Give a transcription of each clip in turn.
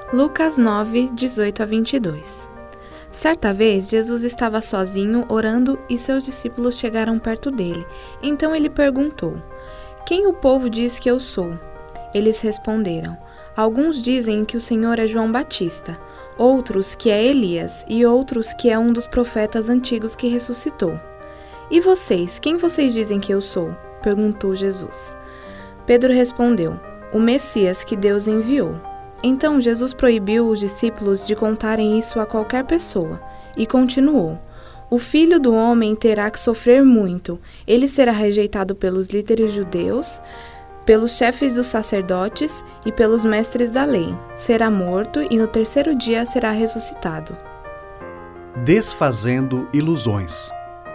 Lucas 9, 18 a 22. Certa vez, Jesus estava sozinho orando e seus discípulos chegaram perto dele. Então ele perguntou: "Quem o povo diz que eu sou?" Eles responderam: "Alguns dizem que o Senhor é João Batista, outros que é Elias e outros que é um dos profetas antigos que ressuscitou." "E vocês, quem vocês dizem que eu sou?" perguntou Jesus. Pedro respondeu: "O Messias que Deus enviou." Então Jesus proibiu os discípulos de contarem isso a qualquer pessoa e continuou: "O Filho do Homem terá que sofrer muito. Ele será rejeitado pelos líderes judeus, pelos chefes dos sacerdotes e pelos mestres da lei. Será morto e no terceiro dia será ressuscitado." Desfazendo ilusões.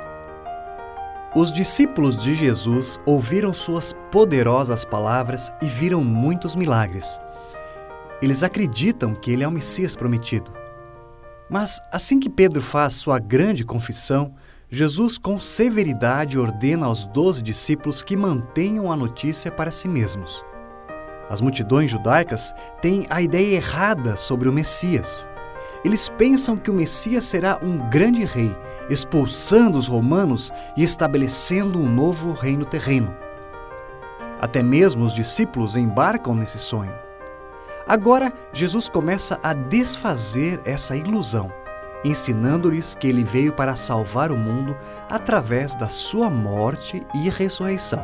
Os discípulos de Jesus ouviram suas poderosas palavras e viram muitos milagres. Eles acreditam que ele é o Messias prometido. Mas assim que Pedro faz sua grande confissão, Jesus com severidade ordena aos 12 discípulos que mantenham a notícia para si mesmos. As multidões judaicas têm a ideia errada sobre o Messias. Eles pensam que o Messias será um grande rei, expulsando os romanos e estabelecendo um novo reino terreno. Até mesmo os discípulos embarcam nesse sonho. Agora, Jesus começa a desfazer essa ilusão, ensinando-lhes que ele veio para salvar o mundo através da sua morte e ressurreição.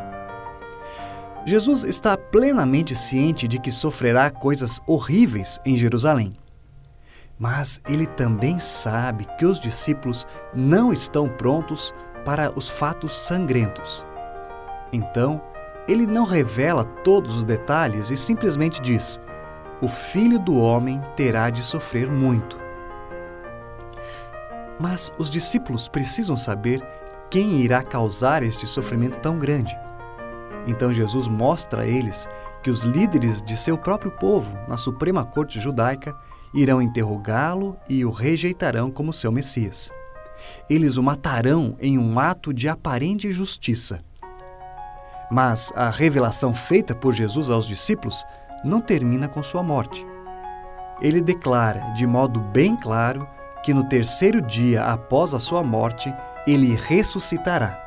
Jesus está plenamente ciente de que sofrerá coisas horríveis em Jerusalém. Mas ele também sabe que os discípulos não estão prontos para os fatos sangrentos. Então, ele não revela todos os detalhes e simplesmente diz: "O Filho do Homem terá de sofrer muito." Mas os discípulos precisam saber quem irá causar este sofrimento tão grande. Então Jesus mostra a eles que os líderes de seu próprio povo, na Suprema Corte Judaica, irão interrogá-lo e o rejeitarão como seu Messias. Eles o matarão em um ato de aparente justiça. Mas a revelação feita por Jesus aos discípulos não termina com sua morte. Ele declara de modo bem claro que no terceiro dia após a sua morte, ele ressuscitará.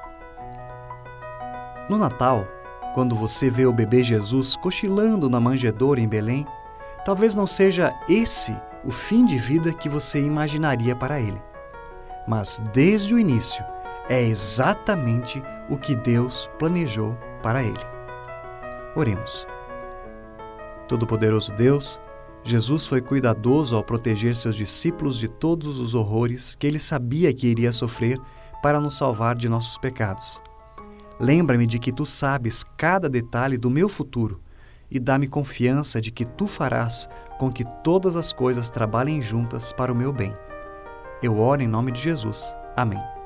No Natal, quando você vê o bebê Jesus cochilando na manjedoura em Belém, talvez não seja esse o fim de vida que você imaginaria para ele. Mas desde o início, é exatamente o que Deus planejou para ele. Oremos. Todo-Poderoso Deus, Jesus foi cuidadoso ao proteger seus discípulos de todos os horrores que ele sabia que iria sofrer para nos salvar de nossos pecados. Lembra-me de que tu sabes cada detalhe do meu futuro e dá-me confiança de que tu farás com que todas as coisas trabalhem juntas para o meu bem. Eu oro em nome de Jesus. Amém.